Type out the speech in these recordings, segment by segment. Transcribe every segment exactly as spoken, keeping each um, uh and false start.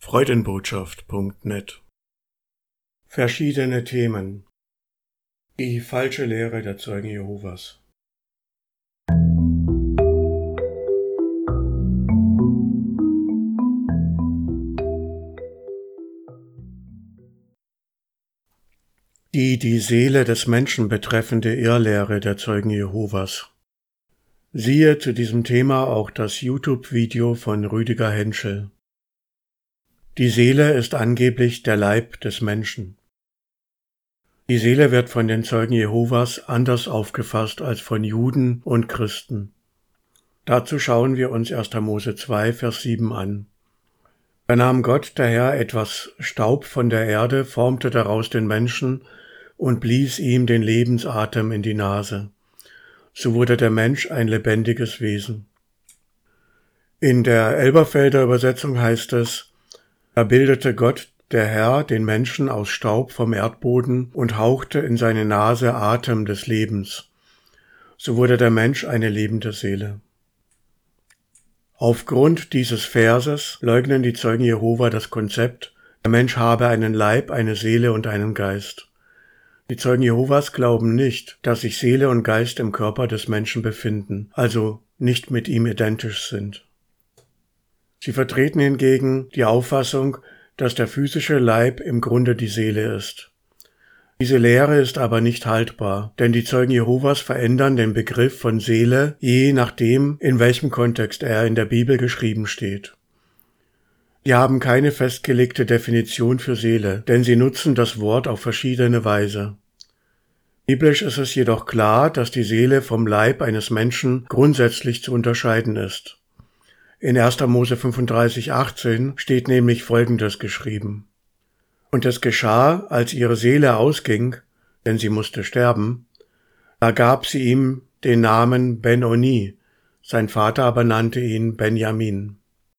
Freudenbotschaft punkt net. Verschiedene Themen. Die falsche Lehre der Zeugen Jehovas. Die die Seele des Menschen betreffende Irrlehre der Zeugen Jehovas. Siehe zu diesem Thema auch das YouTube-Video von Rüdiger Henschel. Die Seele ist angeblich der Leib des Menschen. Die Seele wird von den Zeugen Jehovas anders aufgefasst als von Juden und Christen. Dazu schauen wir uns erster Mose zwei, Vers sieben an. Da nahm Gott, der Herr, etwas Staub von der Erde, formte daraus den Menschen und blies ihm den Lebensatem in die Nase. So wurde der Mensch ein lebendiges Wesen. In der Elberfelder Übersetzung heißt es: Da bildete Gott, der Herr, den Menschen aus Staub vom Erdboden und hauchte in seine Nase Atem des Lebens. So wurde der Mensch eine lebende Seele. Aufgrund dieses Verses leugnen die Zeugen Jehova das Konzept, der Mensch habe einen Leib, eine Seele und einen Geist. Die Zeugen Jehovas glauben nicht, dass sich Seele und Geist im Körper des Menschen befinden, also nicht mit ihm identisch sind. Sie vertreten hingegen die Auffassung, dass der physische Leib im Grunde die Seele ist. Diese Lehre ist aber nicht haltbar, denn die Zeugen Jehovas verändern den Begriff von Seele, je nachdem, in welchem Kontext er in der Bibel geschrieben steht. Sie haben keine festgelegte Definition für Seele, denn sie nutzen das Wort auf verschiedene Weise. Biblisch ist es jedoch klar, dass die Seele vom Leib eines Menschen grundsätzlich zu unterscheiden ist. In erster Mose fünfunddreißig, achtzehn steht nämlich Folgendes geschrieben: Und es geschah, als ihre Seele ausging, denn sie musste sterben, da gab sie ihm den Namen Ben-Oni, sein Vater aber nannte ihn Benjamin.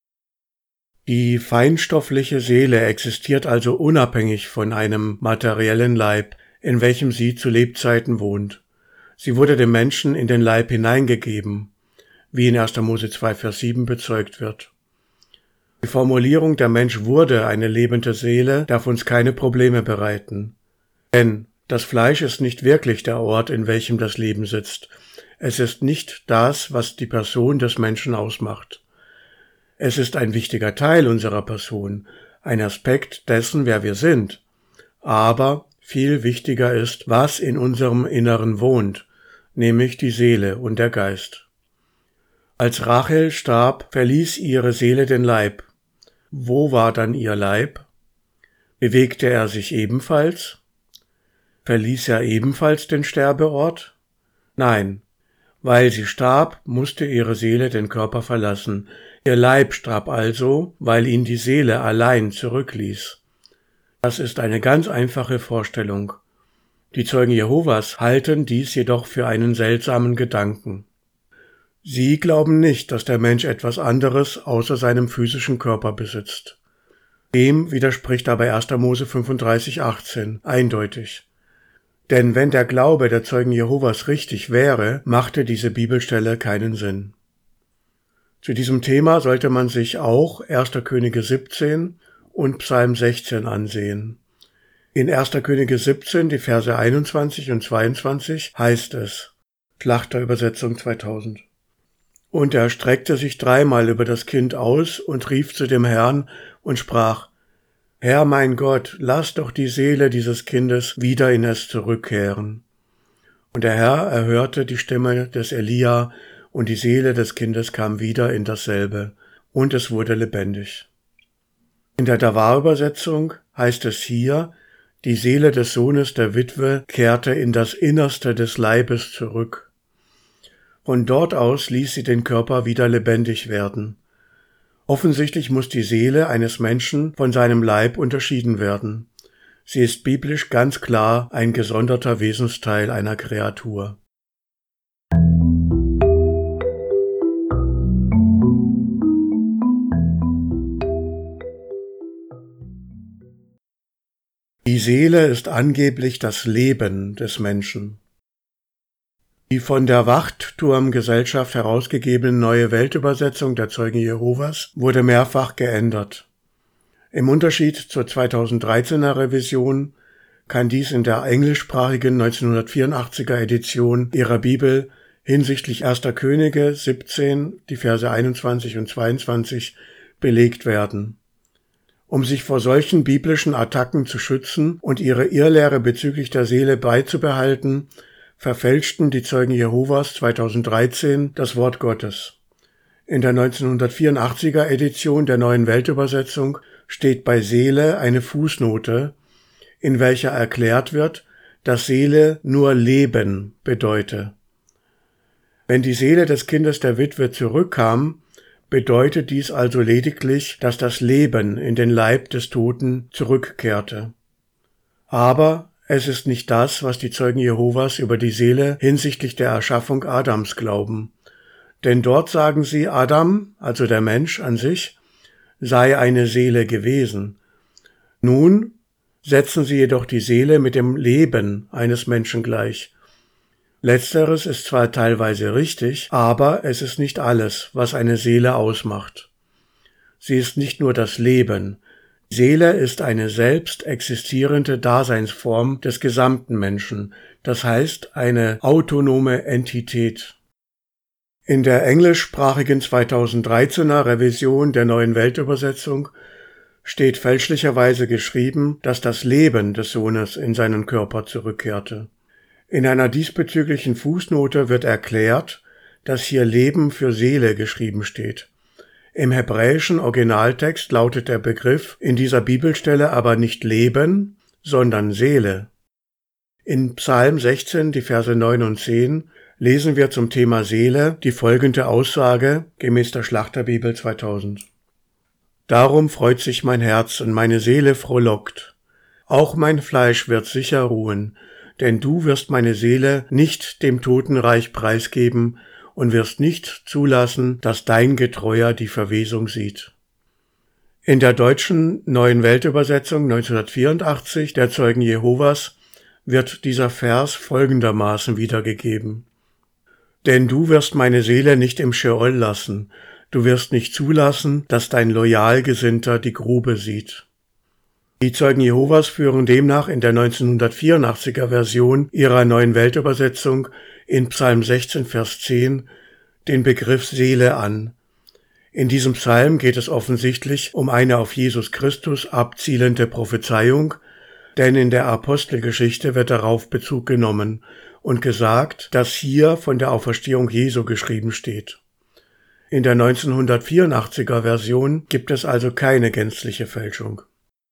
Die feinstoffliche Seele existiert also unabhängig von einem materiellen Leib, in welchem sie zu Lebzeiten wohnt. Sie wurde dem Menschen in den Leib hineingegeben, wie in erster Mose zwei, Vers sieben bezeugt wird. Die Formulierung, der Mensch wurde eine lebende Seele, darf uns keine Probleme bereiten. Denn das Fleisch ist nicht wirklich der Ort, in welchem das Leben sitzt. Es ist nicht das, was die Person des Menschen ausmacht. Es ist ein wichtiger Teil unserer Person, ein Aspekt dessen, wer wir sind. Aber viel wichtiger ist, was in unserem Inneren wohnt, nämlich die Seele und der Geist. Als Rachel starb, verließ ihre Seele den Leib. Wo war dann ihr Leib? Bewegte er sich ebenfalls? Verließ er ebenfalls den Sterbeort? Nein, weil sie starb, musste ihre Seele den Körper verlassen. Ihr Leib starb also, weil ihn die Seele allein zurückließ. Das ist eine ganz einfache Vorstellung. Die Zeugen Jehovas halten dies jedoch für einen seltsamen Gedanken. Sie glauben nicht, dass der Mensch etwas anderes außer seinem physischen Körper besitzt. Dem widerspricht aber erster Mose fünfunddreißig, achtzehn eindeutig. Denn wenn der Glaube der Zeugen Jehovas richtig wäre, machte diese Bibelstelle keinen Sinn. Zu diesem Thema sollte man sich auch erster Könige siebzehn und Psalm sechzehn ansehen. In erster Könige siebzehn, die Verse einundzwanzig und zweiundzwanzig, heißt es, Schlachterübersetzung zweitausend. Und er streckte sich dreimal über das Kind aus und rief zu dem Herrn und sprach: Herr mein Gott, lass doch die Seele dieses Kindes wieder in es zurückkehren. Und der Herr erhörte die Stimme des Elia, und die Seele des Kindes kam wieder in dasselbe, und es wurde lebendig. In der Davar-Übersetzung heißt es hier, die Seele des Sohnes der Witwe kehrte in das Innerste des Leibes zurück. Von dort aus ließ sie den Körper wieder lebendig werden. Offensichtlich muss die Seele eines Menschen von seinem Leib unterschieden werden. Sie ist biblisch ganz klar ein gesonderter Wesensteil einer Kreatur. Die Seele ist angeblich das Leben des Menschen. Die von der Wachturmgesellschaft herausgegebene Neue Weltübersetzung der Zeugen Jehovas wurde mehrfach geändert. Im Unterschied zur zweitausenddreizehner Revision kann dies in der englischsprachigen neunzehnhundertvierundachtziger Edition ihrer Bibel hinsichtlich erster Könige siebzehn, die Verse einundzwanzig und zweiundzwanzig, belegt werden. Um sich vor solchen biblischen Attacken zu schützen und ihre Irrlehre bezüglich der Seele beizubehalten, verfälschten die Zeugen Jehovas zweitausenddreizehn das Wort Gottes. In der neunzehnhundertvierundachtziger Edition der Neuen Weltübersetzung steht bei Seele eine Fußnote, in welcher erklärt wird, dass Seele nur Leben bedeute. Wenn die Seele des Kindes der Witwe zurückkam, bedeutet dies also lediglich, dass das Leben in den Leib des Toten zurückkehrte. Aber es ist nicht das, was die Zeugen Jehovas über die Seele hinsichtlich der Erschaffung Adams glauben. Denn dort sagen sie, Adam, also der Mensch an sich, sei eine Seele gewesen. Nun setzen sie jedoch die Seele mit dem Leben eines Menschen gleich. Letzteres ist zwar teilweise richtig, aber es ist nicht alles, was eine Seele ausmacht. Sie ist nicht nur das Leben. Seele ist eine selbst existierende Daseinsform des gesamten Menschen, das heißt eine autonome Entität. In der englischsprachigen zweitausenddreizehner Revision der Neuen Weltübersetzung steht fälschlicherweise geschrieben, dass das Leben des Sohnes in seinen Körper zurückkehrte. In einer diesbezüglichen Fußnote wird erklärt, dass hier Leben für Seele geschrieben steht. Im hebräischen Originaltext lautet der Begriff in dieser Bibelstelle aber nicht Leben, sondern Seele. In Psalm sechzehn, die Verse neun und zehn, lesen wir zum Thema Seele die folgende Aussage gemäß der Schlachterbibel zweitausend. Darum freut sich mein Herz und meine Seele frohlockt. Auch mein Fleisch wird sicher ruhen, denn du wirst meine Seele nicht dem Totenreich preisgeben und wirst nicht zulassen, dass dein Getreuer die Verwesung sieht. In der deutschen Neuen Weltübersetzung neunzehnhundertvierundachtzig der Zeugen Jehovas wird dieser Vers folgendermaßen wiedergegeben. Denn du wirst meine Seele nicht im Scheol lassen, du wirst nicht zulassen, dass dein Loyalgesinnter die Grube sieht. Die Zeugen Jehovas führen demnach in der neunzehnhundertvierendachtziger Version ihrer Neuen Weltübersetzung in Psalm sechzehn, Vers zehn den Begriff Seele an. In diesem Psalm geht es offensichtlich um eine auf Jesus Christus abzielende Prophezeiung, denn in der Apostelgeschichte wird darauf Bezug genommen und gesagt, dass hier von der Auferstehung Jesu geschrieben steht. In der neunzehnhundertvierendachtziger Version gibt es also keine gänzliche Fälschung.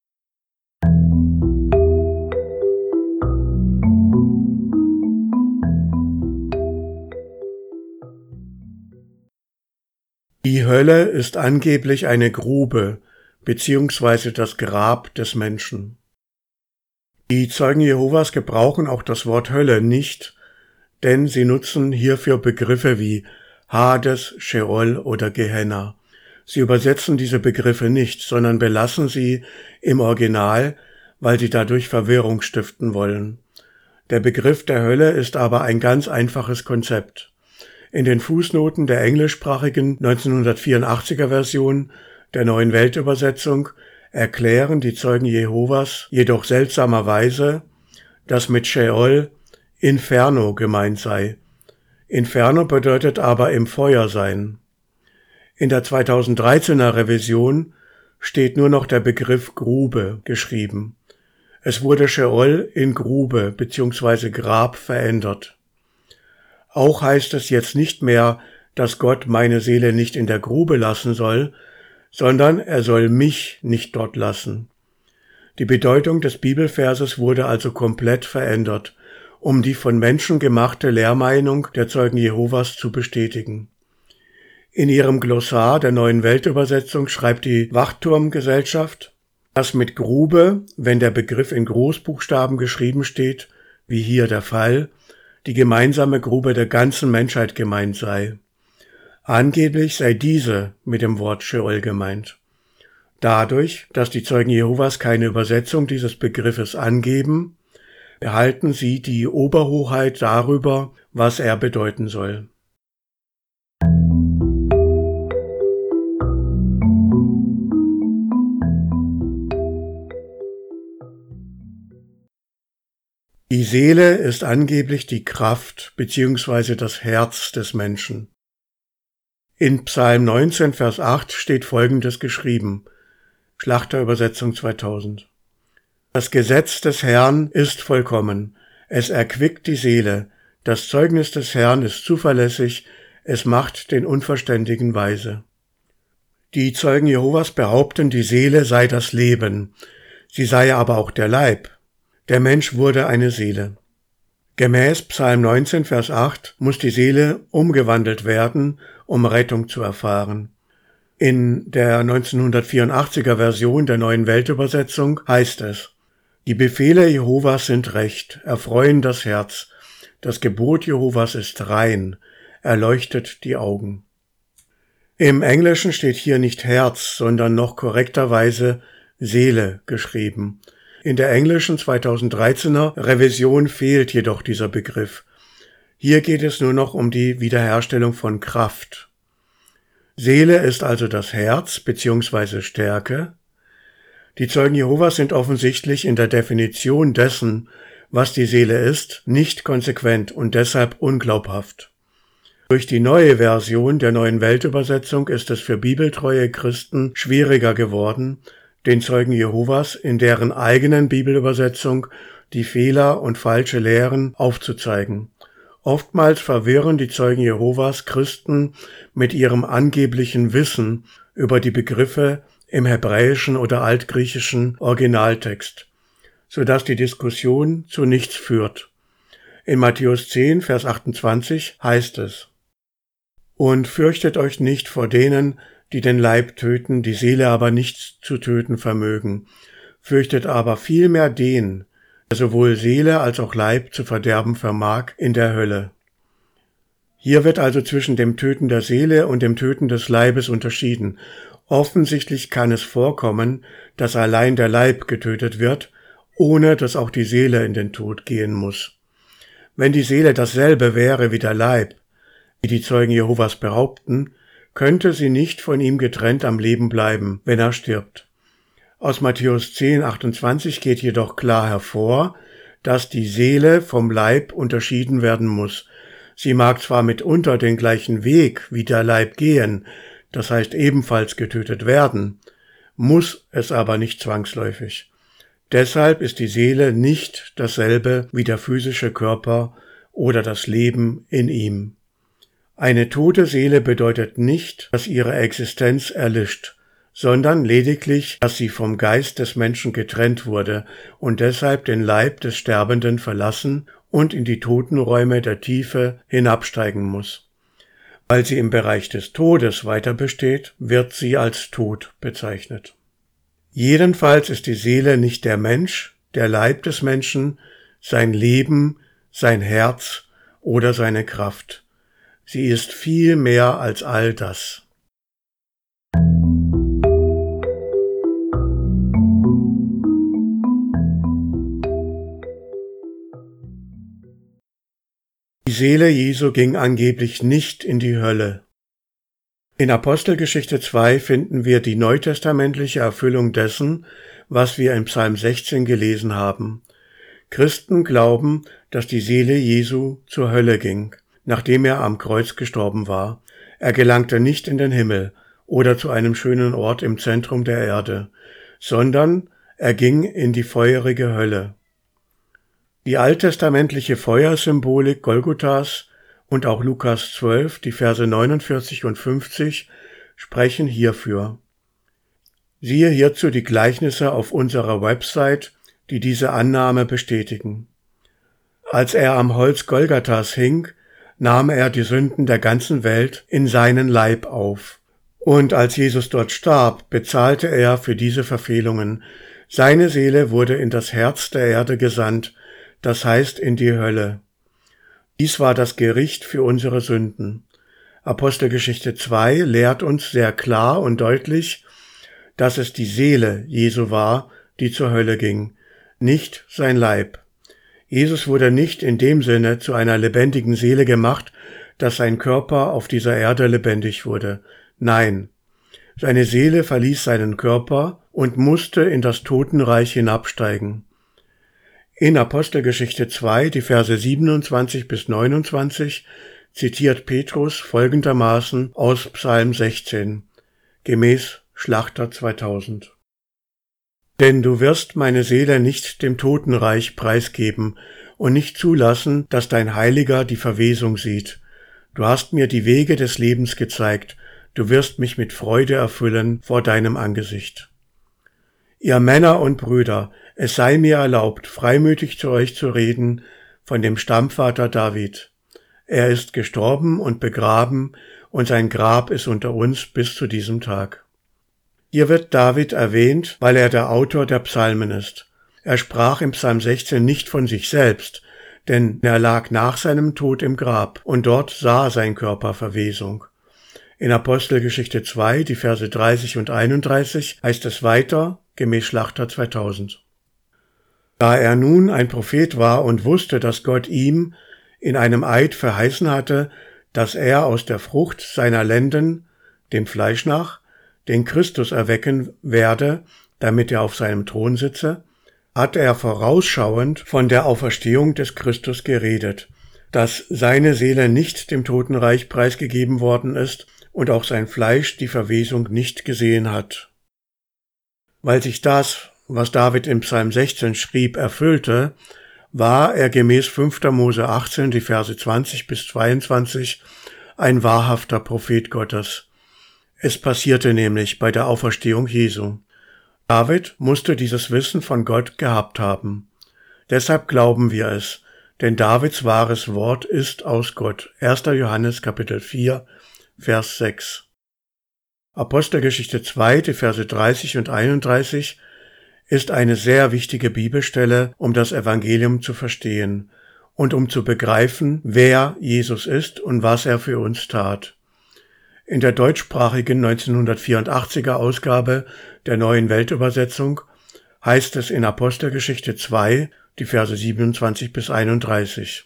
Die Hölle ist angeblich eine Grube beziehungsweise das Grab des Menschen. Die Zeugen Jehovas gebrauchen auch das Wort Hölle nicht, denn sie nutzen hierfür Begriffe wie Hades, Scheol oder Gehenna. Sie übersetzen diese Begriffe nicht, sondern belassen sie im Original, weil sie dadurch Verwirrung stiften wollen. Der Begriff der Hölle ist aber ein ganz einfaches Konzept. In den Fußnoten der englischsprachigen neunzehnhundertvierendachtziger Version der Neuen Weltübersetzung erklären die Zeugen Jehovas jedoch seltsamerweise, dass mit Scheol Inferno gemeint sei. Inferno bedeutet aber im Feuer sein. In der zweitausenddreizehner Revision steht nur noch der Begriff Grube geschrieben. Es wurde Scheol in Grube bzw. Grab verändert. Auch heißt es jetzt nicht mehr, dass Gott meine Seele nicht in der Grube lassen soll, sondern er soll mich nicht dort lassen. Die Bedeutung des Bibelverses wurde also komplett verändert, um die von Menschen gemachte Lehrmeinung der Zeugen Jehovas zu bestätigen. In ihrem Glossar der Neuen Weltübersetzung schreibt die Wachturmgesellschaft, dass mit Grube, wenn der Begriff in Großbuchstaben geschrieben steht, wie hier der Fall, die gemeinsame Grube der ganzen Menschheit gemeint sei. Angeblich sei diese mit dem Wort Scheol gemeint. Dadurch, dass die Zeugen Jehovas keine Übersetzung dieses Begriffes angeben, behalten sie die Oberhoheit darüber, was er bedeuten soll. Die Seele ist angeblich die Kraft bzw. das Herz des Menschen. In Psalm neunzehn, Vers acht steht Folgendes geschrieben, Schlachterübersetzung zweitausend. Das Gesetz des Herrn ist vollkommen, es erquickt die Seele, das Zeugnis des Herrn ist zuverlässig, es macht den Unverständigen weise. Die Zeugen Jehovas behaupten, die Seele sei das Leben, sie sei aber auch der Leib. Der Mensch wurde eine Seele. Gemäß Psalm neunzehn, Vers acht muss die Seele umgewandelt werden, um Rettung zu erfahren. In der neunzehnhundertvierundachtziger Version der Neuen Weltübersetzung heißt es: Die Befehle Jehovas sind recht, erfreuen das Herz. Das Gebot Jehovas ist rein, erleuchtet die Augen. Im Englischen steht hier nicht Herz, sondern noch korrekterweise Seele geschrieben. In der englischen zweitausenddreizehner Revision fehlt jedoch dieser Begriff. Hier geht es nur noch um die Wiederherstellung von Kraft. Seele ist also das Herz bzw. Stärke. Die Zeugen Jehovas sind offensichtlich in der Definition dessen, was die Seele ist, nicht konsequent und deshalb unglaubhaft. Durch die neue Version der Neuen Weltübersetzung ist es für bibeltreue Christen schwieriger geworden, den Zeugen Jehovas in deren eigenen Bibelübersetzung die Fehler und falsche Lehren aufzuzeigen. Oftmals verwirren die Zeugen Jehovas Christen mit ihrem angeblichen Wissen über die Begriffe im hebräischen oder altgriechischen Originaltext, sodass die Diskussion zu nichts führt. In Matthäus zehn, Vers achtundzwanzig heißt es: Und fürchtet euch nicht vor denen, die den Leib töten, die Seele aber nicht zu töten vermögen. Fürchtet aber vielmehr den, der sowohl Seele als auch Leib zu verderben vermag in der Hölle. Hier wird also zwischen dem Töten der Seele und dem Töten des Leibes unterschieden. Offensichtlich kann es vorkommen, dass allein der Leib getötet wird, ohne dass auch die Seele in den Tod gehen muss. Wenn die Seele dasselbe wäre wie der Leib, wie die Zeugen Jehovas behaupten, könnte sie nicht von ihm getrennt am Leben bleiben, wenn er stirbt. Aus Matthäus zehn, achtundzwanzig geht jedoch klar hervor, dass die Seele vom Leib unterschieden werden muss. Sie mag zwar mitunter den gleichen Weg wie der Leib gehen, das heißt ebenfalls getötet werden, muss es aber nicht zwangsläufig. Deshalb ist die Seele nicht dasselbe wie der physische Körper oder das Leben in ihm. Eine tote Seele bedeutet nicht, dass ihre Existenz erlischt, sondern lediglich, dass sie vom Geist des Menschen getrennt wurde und deshalb den Leib des Sterbenden verlassen und in die Totenräume der Tiefe hinabsteigen muss. Weil sie im Bereich des Todes weiter besteht, wird sie als tot bezeichnet. Jedenfalls ist die Seele nicht der Mensch, der Leib des Menschen, sein Leben, sein Herz oder seine Kraft. Sie ist viel mehr als all das. Die Seele Jesu ging angeblich nicht in die Hölle. In Apostelgeschichte zwei finden wir die neutestamentliche Erfüllung dessen, was wir in Psalm sechzehn gelesen haben. Christen glauben, dass die Seele Jesu zur Hölle ging, nachdem er am Kreuz gestorben war. Er gelangte nicht in den Himmel oder zu einem schönen Ort im Zentrum der Erde, sondern er ging in die feurige Hölle. Die alttestamentliche Feuersymbolik Golgothas und auch Lukas zwölf, die Verse neunundvierzig und fünfzig, sprechen hierfür. Siehe hierzu die Gleichnisse auf unserer Website, die diese Annahme bestätigen. Als er am Holz Golgathas hing, nahm er die Sünden der ganzen Welt in seinen Leib auf. Und als Jesus dort starb, bezahlte er für diese Verfehlungen. Seine Seele wurde in das Herz der Erde gesandt, das heißt in die Hölle. Dies war das Gericht für unsere Sünden. Apostelgeschichte zwei lehrt uns sehr klar und deutlich, dass es die Seele Jesu war, die zur Hölle ging, nicht sein Leib. Jesus wurde nicht in dem Sinne zu einer lebendigen Seele gemacht, dass sein Körper auf dieser Erde lebendig wurde. Nein, seine Seele verließ seinen Körper und musste in das Totenreich hinabsteigen. In Apostelgeschichte zwei, die Verse siebenundzwanzig bis neunundzwanzig, zitiert Petrus folgendermaßen aus Psalm sechzehn, gemäß Schlachter zweitausend. Denn du wirst meine Seele nicht dem Totenreich preisgeben und nicht zulassen, dass dein Heiliger die Verwesung sieht. Du hast mir die Wege des Lebens gezeigt, du wirst mich mit Freude erfüllen vor deinem Angesicht. Ihr Männer und Brüder, es sei mir erlaubt, freimütig zu euch zu reden von dem Stammvater David. Er ist gestorben und begraben, und sein Grab ist unter uns bis zu diesem Tag. Hier wird David erwähnt, weil er der Autor der Psalmen ist. Er sprach im Psalm sechzehn nicht von sich selbst, denn er lag nach seinem Tod im Grab, und dort sah sein Körper Verwesung. In Apostelgeschichte zwei, die Verse dreißig und einunddreißig, heißt es weiter, gemäß Schlachter zweitausend. Da er nun ein Prophet war und wusste, dass Gott ihm in einem Eid verheißen hatte, dass er aus der Frucht seiner Lenden, dem Fleisch nach, den Christus erwecken werde, damit er auf seinem Thron sitze, hat er vorausschauend von der Auferstehung des Christus geredet, dass seine Seele nicht dem Totenreich preisgegeben worden ist und auch sein Fleisch die Verwesung nicht gesehen hat. Weil sich das, was David im Psalm sechzehn schrieb, erfüllte, war er gemäß fünfter Mose achtzehn, die Verse zwanzig bis zweiundzwanzig, ein wahrhafter Prophet Gottes. Es passierte nämlich bei der Auferstehung Jesu. David musste dieses Wissen von Gott gehabt haben. Deshalb glauben wir es, denn Davids wahres Wort ist aus Gott. erster Johannes Kapitel vier, Vers sechs. Apostelgeschichte zwei, die Verse dreißig und einunddreißig, ist eine sehr wichtige Bibelstelle, um das Evangelium zu verstehen und um zu begreifen, wer Jesus ist und was er für uns tat. In der deutschsprachigen neunzehnhundertvierundachtziger Ausgabe der Neuen Weltübersetzung heißt es in Apostelgeschichte zwei, die Verse siebenundzwanzig bis einunddreißig.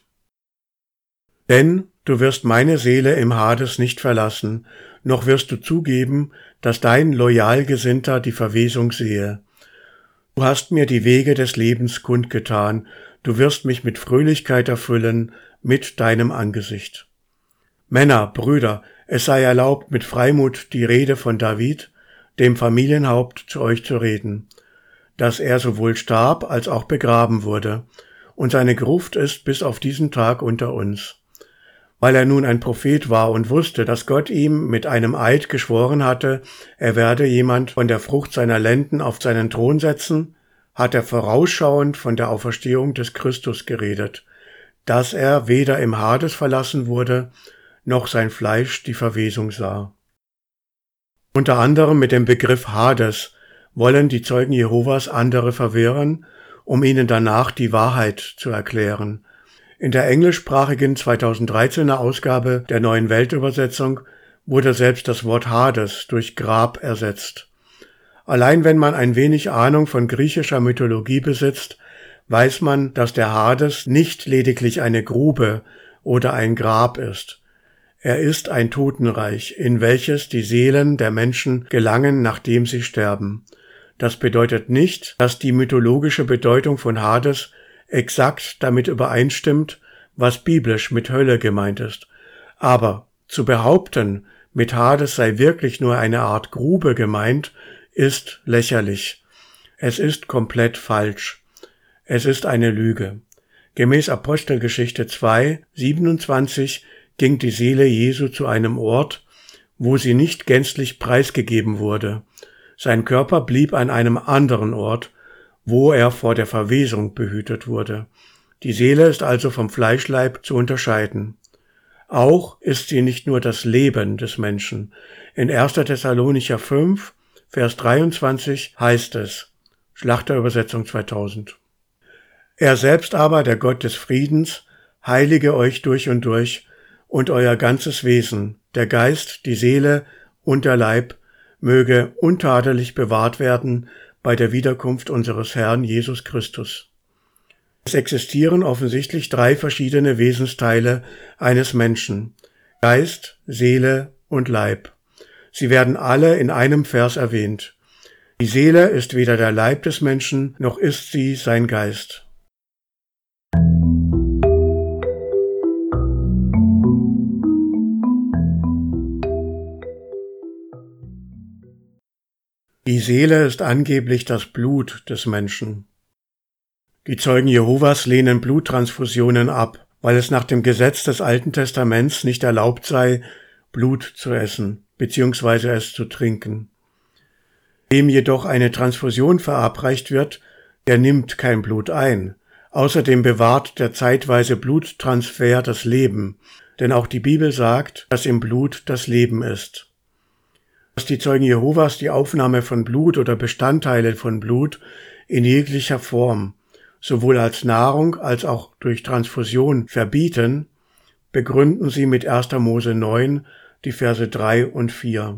Denn du wirst meine Seele im Hades nicht verlassen, noch wirst du zugeben, dass dein Loyalgesinnter die Verwesung sehe. Du hast mir die Wege des Lebens kundgetan, du wirst mich mit Fröhlichkeit erfüllen, mit deinem Angesicht. Männer, Brüder, es sei erlaubt, mit Freimut die Rede von David, dem Familienhaupt, zu euch zu reden, dass er sowohl starb als auch begraben wurde, und seine Gruft ist bis auf diesen Tag unter uns. Weil er nun ein Prophet war und wusste, dass Gott ihm mit einem Eid geschworen hatte, er werde jemand von der Frucht seiner Lenden auf seinen Thron setzen, hat er vorausschauend von der Auferstehung des Christus geredet, dass er weder im Hades verlassen wurde, noch sein Fleisch die Verwesung sah. Unter anderem mit dem Begriff Hades wollen die Zeugen Jehovas andere verwirren, um ihnen danach die Wahrheit zu erklären. In der englischsprachigen zweitausenddreizehner Ausgabe der Neuen Weltübersetzung wurde selbst das Wort Hades durch Grab ersetzt. Allein wenn man ein wenig Ahnung von griechischer Mythologie besitzt, weiß man, dass der Hades nicht lediglich eine Grube oder ein Grab ist. Er ist ein Totenreich, in welches die Seelen der Menschen gelangen, nachdem sie sterben. Das bedeutet nicht, dass die mythologische Bedeutung von Hades exakt damit übereinstimmt, was biblisch mit Hölle gemeint ist. Aber zu behaupten, mit Hades sei wirklich nur eine Art Grube gemeint, ist lächerlich. Es ist komplett falsch. Es ist eine Lüge. Gemäß Apostelgeschichte zwei, siebenundzwanzig ging die Seele Jesu zu einem Ort, wo sie nicht gänzlich preisgegeben wurde. Sein Körper blieb an einem anderen Ort, wo er vor der Verwesung behütet wurde. Die Seele ist also vom Fleischleib zu unterscheiden. Auch ist sie nicht nur das Leben des Menschen. In erster Thessalonicher fünf, Vers dreiundzwanzig heißt es, Schlachterübersetzung zweitausend. Er selbst aber, der Gott des Friedens, heilige euch durch und durch und euer ganzes Wesen, der Geist, die Seele und der Leib, möge untadelig bewahrt werden bei der Wiederkunft unseres Herrn Jesus Christus. Es existieren offensichtlich drei verschiedene Wesensteile eines Menschen: Geist, Seele und Leib. Sie werden alle in einem Vers erwähnt. Die Seele ist weder der Leib des Menschen, noch ist sie sein Geist. Die Seele ist angeblich das Blut des Menschen. Die Zeugen Jehovas lehnen Bluttransfusionen ab, weil es nach dem Gesetz des Alten Testaments nicht erlaubt sei, Blut zu essen bzw. es zu trinken. Wem jedoch eine Transfusion verabreicht wird, der nimmt kein Blut ein. Außerdem bewahrt der zeitweise Bluttransfer das Leben, denn auch die Bibel sagt, dass im Blut das Leben ist. Dass die Zeugen Jehovas die Aufnahme von Blut oder Bestandteile von Blut in jeglicher Form, sowohl als Nahrung als auch durch Transfusion verbieten, begründen sie mit erster Mose neun, die Verse drei und vier.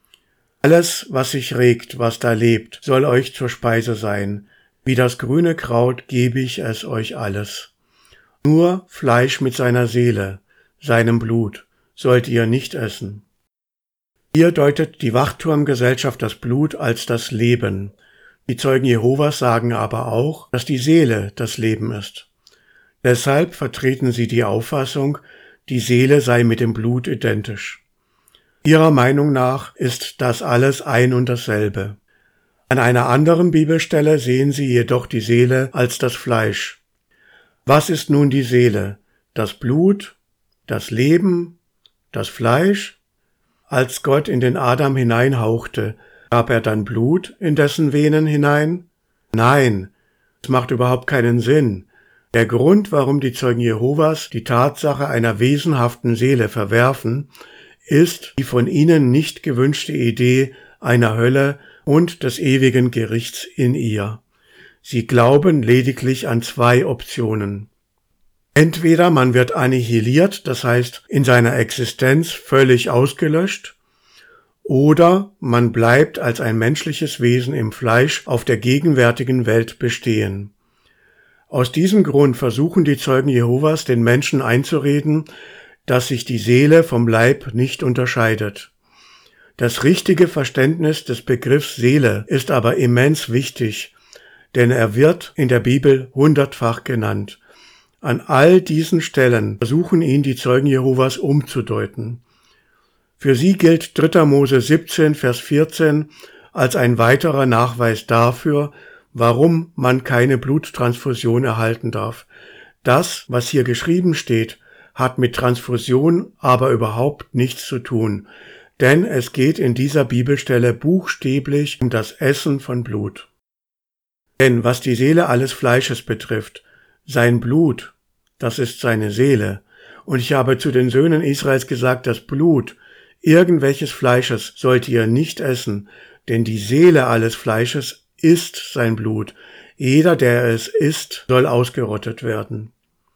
Alles, was sich regt, was da lebt, soll euch zur Speise sein. Wie das grüne Kraut gebe ich es euch alles. Nur Fleisch mit seiner Seele, seinem Blut, sollt ihr nicht essen. Hier deutet die Wachturmgesellschaft das Blut als das Leben. Die Zeugen Jehovas sagen aber auch, dass die Seele das Leben ist. Deshalb vertreten sie die Auffassung, die Seele sei mit dem Blut identisch. Ihrer Meinung nach ist das alles ein und dasselbe. An einer anderen Bibelstelle sehen sie jedoch die Seele als das Fleisch. Was ist nun die Seele? Das Blut? Das Leben? Das Fleisch? Als Gott in den Adam hineinhauchte, gab er dann Blut in dessen Venen hinein? Nein, das macht überhaupt keinen Sinn. Der Grund, warum die Zeugen Jehovas die Tatsache einer wesenhaften Seele verwerfen, ist die von ihnen nicht gewünschte Idee einer Hölle und des ewigen Gerichts in ihr. Sie glauben lediglich an zwei Optionen. Entweder man wird annihiliert, das heißt in seiner Existenz völlig ausgelöscht, oder man bleibt als ein menschliches Wesen im Fleisch auf der gegenwärtigen Welt bestehen. Aus diesem Grund versuchen die Zeugen Jehovas den Menschen einzureden, dass sich die Seele vom Leib nicht unterscheidet. Das richtige Verständnis des Begriffs Seele ist aber immens wichtig, denn er wird in der Bibel hundertfach genannt. An all diesen Stellen versuchen ihn die Zeugen Jehovas umzudeuten. Für sie gilt dritter Mose siebzehn, Vers vierzehn als ein weiterer Nachweis dafür, warum man keine Bluttransfusion erhalten darf. Das, was hier geschrieben steht, hat mit Transfusion aber überhaupt nichts zu tun, denn es geht in dieser Bibelstelle buchstäblich um das Essen von Blut. Denn was die Seele alles Fleisches betrifft, sein Blut, das ist seine Seele, und ich habe zu den Söhnen Israels gesagt, das Blut irgendwelches Fleisches sollt ihr nicht essen, denn die Seele alles Fleisches ist sein Blut. Jeder, der es isst, soll ausgerottet werden.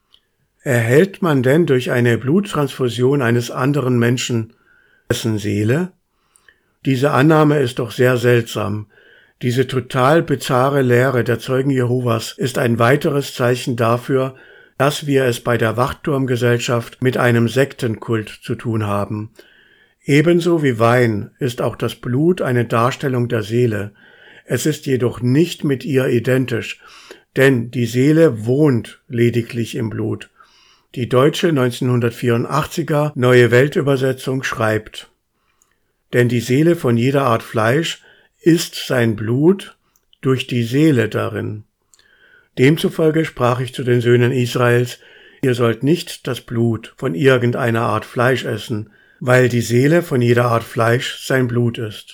Erhält man denn durch eine Bluttransfusion eines anderen Menschen dessen Seele? Diese Annahme ist doch sehr seltsam. Diese total bizarre Lehre der Zeugen Jehovas ist ein weiteres Zeichen dafür, dass wir es bei der Wachturmgesellschaft mit einem Sektenkult zu tun haben. Ebenso wie Wein ist auch das Blut eine Darstellung der Seele. Es ist jedoch nicht mit ihr identisch, denn die Seele wohnt lediglich im Blut. Die deutsche neunzehnhundertvierendachtziger Neue Weltübersetzung schreibt: Denn die Seele von jeder Art Fleisch ist sein Blut durch die Seele darin. Demzufolge sprach ich zu den Söhnen Israels: Ihr sollt nicht das Blut von irgendeiner Art Fleisch essen, weil die Seele von jeder Art Fleisch sein Blut ist.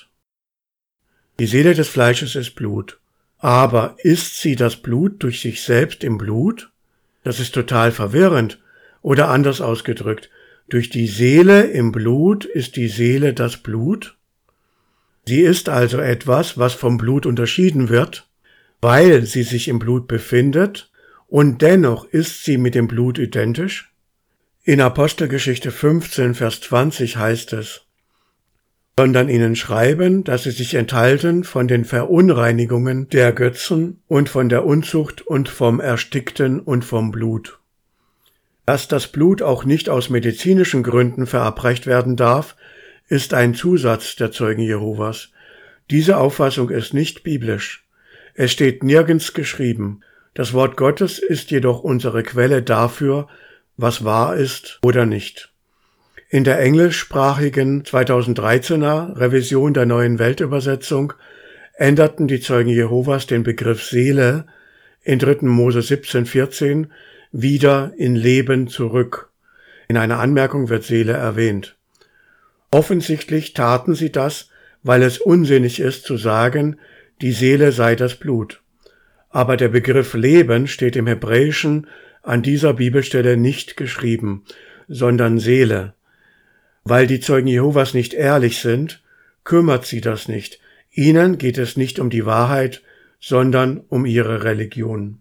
Die Seele des Fleisches ist Blut. Aber ist sie das Blut durch sich selbst im Blut? Das ist total verwirrend. Oder anders ausgedrückt, durch die Seele im Blut ist die Seele das Blut? Sie ist also etwas, was vom Blut unterschieden wird, weil sie sich im Blut befindet, und dennoch ist sie mit dem Blut identisch? In Apostelgeschichte fünfzehn, Vers zwanzig heißt es: sondern ihnen schreiben, dass sie sich enthalten von den Verunreinigungen der Götzen und von der Unzucht und vom Erstickten und vom Blut. Dass das Blut auch nicht aus medizinischen Gründen verabreicht werden darf, ist ein Zusatz der Zeugen Jehovas. Diese Auffassung ist nicht biblisch. Es steht nirgends geschrieben. Das Wort Gottes ist jedoch unsere Quelle dafür, was wahr ist oder nicht. In der englischsprachigen zweitausenddreizehner Revision der Neuen Weltübersetzung änderten die Zeugen Jehovas den Begriff Seele in dritten Mose siebzehn vierzehn wieder in Leben zurück. In einer Anmerkung wird Seele erwähnt. Offensichtlich taten sie das, weil es unsinnig ist zu sagen, die Seele sei das Blut. Aber der Begriff Leben steht im Hebräischen an dieser Bibelstelle nicht geschrieben, sondern Seele. Weil die Zeugen Jehovas nicht ehrlich sind, kümmert sie das nicht. Ihnen geht es nicht um die Wahrheit, sondern um ihre Religion.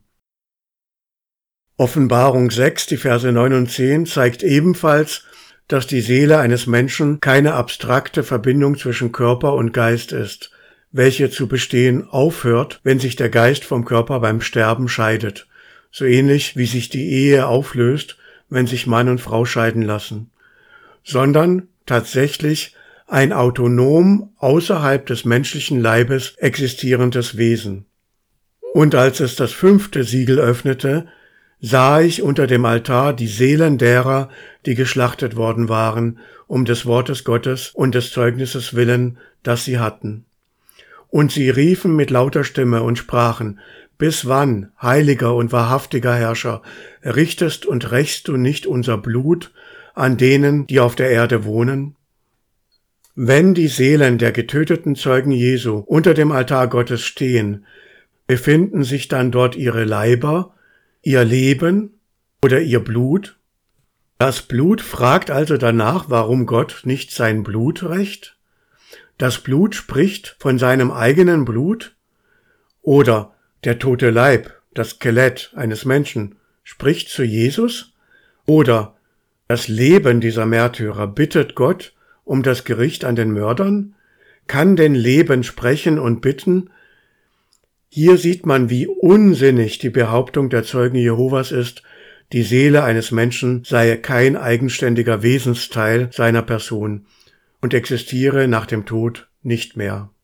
Offenbarung sechs, die Verse neun und zehn, zeigt ebenfalls, dass die Seele eines Menschen keine abstrakte Verbindung zwischen Körper und Geist ist, welche zu bestehen aufhört, wenn sich der Geist vom Körper beim Sterben scheidet, so ähnlich wie sich die Ehe auflöst, wenn sich Mann und Frau scheiden lassen, sondern tatsächlich ein autonom außerhalb des menschlichen Leibes existierendes Wesen. Und als es das fünfte Siegel öffnete, sah ich unter dem Altar die Seelen derer, die geschlachtet worden waren, um des Wortes Gottes und des Zeugnisses willen, das sie hatten. Und sie riefen mit lauter Stimme und sprachen: Bis wann, heiliger und wahrhaftiger Herrscher, richtest und rächst du nicht unser Blut an denen, die auf der Erde wohnen? Wenn die Seelen der getöteten Zeugen Jesu unter dem Altar Gottes stehen, befinden sich dann dort ihre Leiber, ihr Leben oder ihr Blut? Das Blut fragt also danach, warum Gott nicht sein Blut rächt? Das Blut spricht von seinem eigenen Blut? Oder der tote Leib, das Skelett eines Menschen, spricht zu Jesus? Oder das Leben dieser Märtyrer bittet Gott um das Gericht an den Mördern? Kann denn Leben sprechen und bitten? Hier sieht man, wie unsinnig die Behauptung der Zeugen Jehovas ist, die Seele eines Menschen sei kein eigenständiger Wesensteil seiner Person und existiere nach dem Tod nicht mehr.